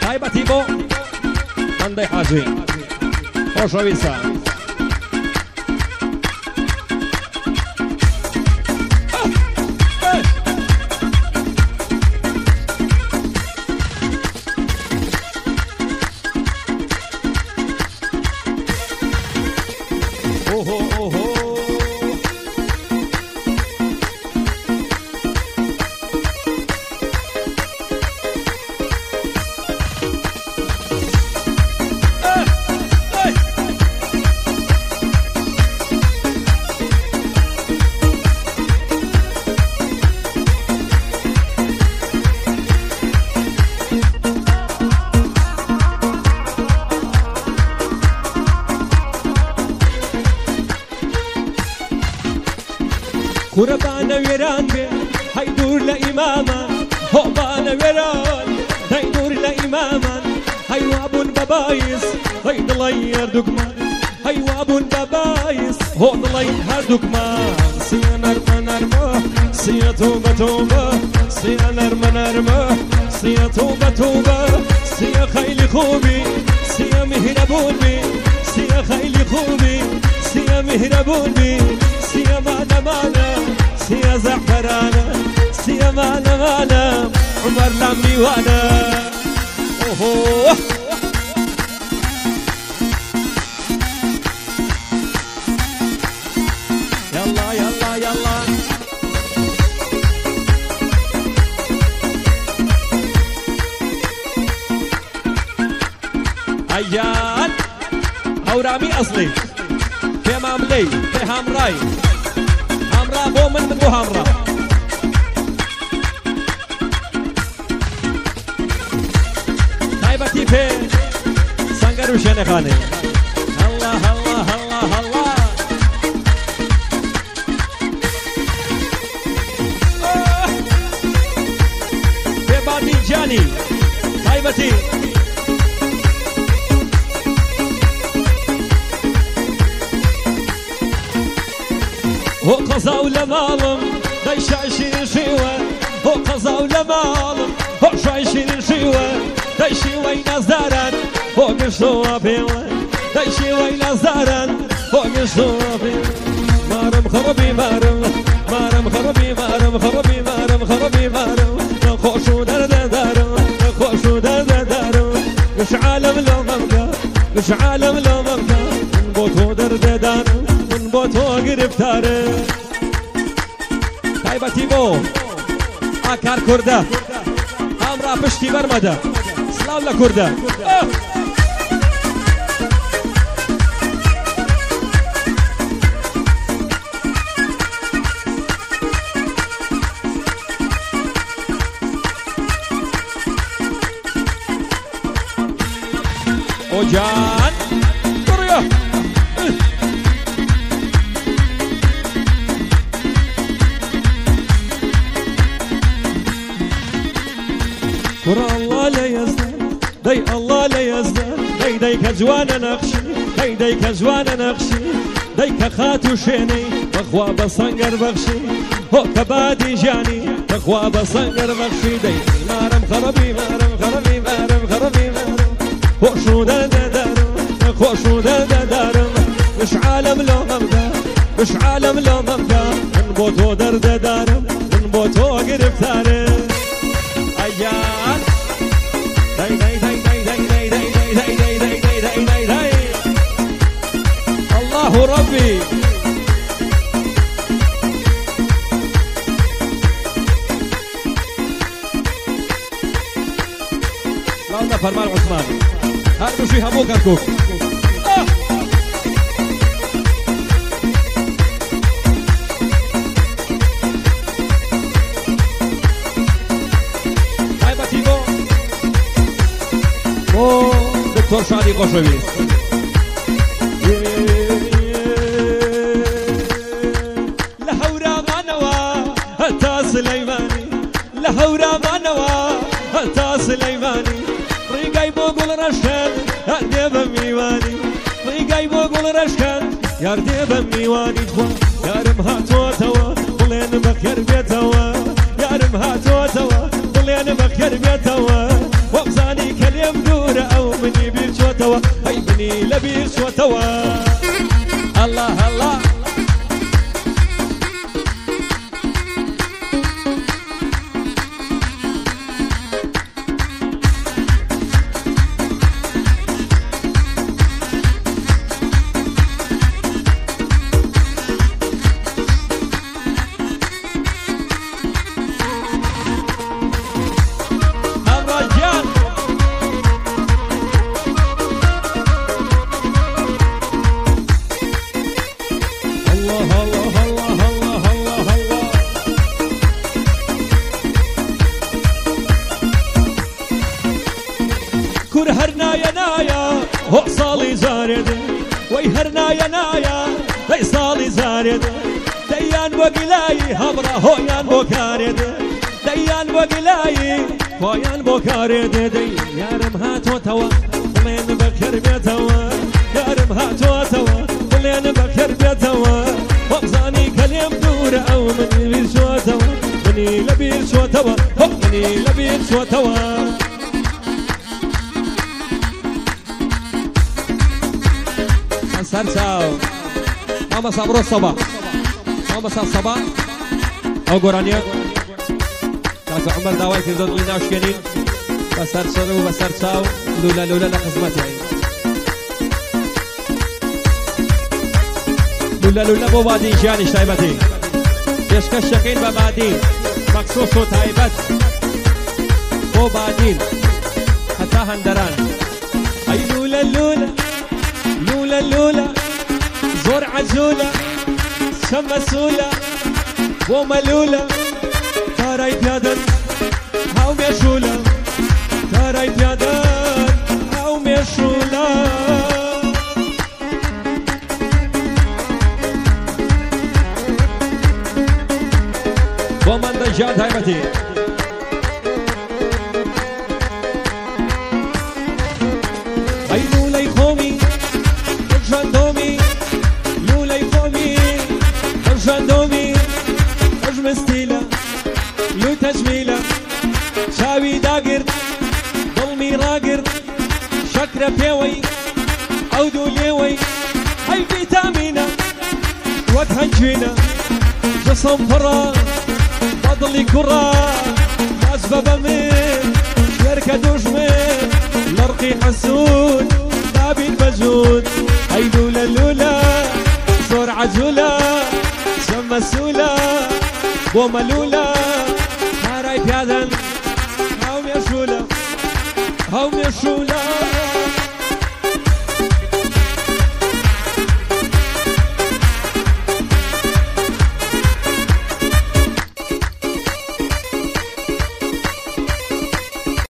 تایبەتی بۆ ئەندەی حاجی خۆشەویستە قربان ويران بي هيدور لإماما هوبان ويران هيدور لإماما هيوابون ببايس هيدلير دكمان هيوابون ببايس هودلير دكمان سيا نرمى نرمى سيا توبة توبة سيا نرمى نرمى سيا توبة توبة سيا خيلي خوبي سيا مهربون بي سيا خيلي خوبي سيا مهربون بي سيا مانا مانا سيا زعفرانا سيا مانا مانا عمر لمي وانا اوهو يلا يلا يلا عيان هورامي اصلي في ماملي في هامراي همرا بو من بو همرا تایبەتی پێ سەنگەر و شوێنەکانی هەڵا هەڵا هەڵا هەڵا پێ بابی جانی تایبەتی هو قزا ولا مالم داي شايشين شيوة هو قزا ولا مالم هو شايشين شيوة داي شيوة نزارن هو قشوا بيوة داي شيوة نزارن هو قشوا بيوة مارم خربي مارم مارم خربي مارم خربي مارم خربي مارم نخوشو درد دارم نخوشو درد دارم مش عالم لو مبدا مش عالم لو مبدا من بوتو درد دارم من بوتو گرفتاره تایبەتی بۆ ئاکار کوردە ئامرا پشتی بەرمەدە سلااو لە کوردە ئۆجان بڕیە ورا الله لا يزدان داي الله لا يزدان داي داي كجوانا نقشي داي داي كجوانا نقشي داي كخاتو شيني بخوا بصنقر بخشي هو كبادي جاني بخوا بصنقر بخشي داي مارم خربي مارم خربي مارم خربي مارم هو شو دا دا دارم هو شو دا دا دارم مش عالم لو مبدا مش عالم لو مبدا من بوتو درد دارم من بوتو قرفتارم أيان داي داي داي داي داي داي داي داي داي داي داي داي داي داي الله ربي لا فرمان عثمان هاتوا شي همو كركوك دكتور شادي قشوي لهورا ما نوا هتا سليماني لهورا ما نوا هتا سليماني ريقاي بوغل رشكن هدي بميواني ريقاي بوغل رشكن ياردي بميواني تخوان يارم هاتو توا ولين بخير بيتوا يارم هاتو توا ولين بخير بيتوا وبزاني كلم شوتوا هاي بني لبير شوتوا الله الله كور هرنايا نايا هو صالي زارد وي هرنايا نايا دي صالي زارد ديان بوغلاي هبرا هويان بوكارد ديان بوغلاي هويان بوكارد دي يارم هاتو توا ولين بكر بيتوا يارم هاتو توا ولين بكر بيتوا وبزاني كلم دور او من بير شو توا مني لبير شو توا مني لبير شو توا سرساو ماما صبرو الصبا ماما صبا او قرانيا كاكو عمر داواي في ذو لنا وشكنين بسرسلو بسرساو لولا لولا لقزمتي لولا لولا بو بادين شاني شايبتي يشكى الشقين ببادين مقصوص وتايبت بو بادين حتى هندران اي لولا لولا لولا لولا زور عزولة شمسولة وملولة تاراي بيادن هاو ميشولة تاراي بيادن هاو ميشولة ومن دجاد هايبتي اي لولا يخومي جاندومي لولا يفومي جاندومي اجمستيلا لو تجميلا شاوي داقر ظلمي راقر شكرا بيوي عودو ليوي هاي فيتامينا وتهنجينا جسم فرا فضلي كرا اسباب من شركة دجمن لرقي حسود دابين بجود هاي لولا لولا زور عجولة شمسولة وملولة هاراي بيادن هاو ميشولة هاو ميشولة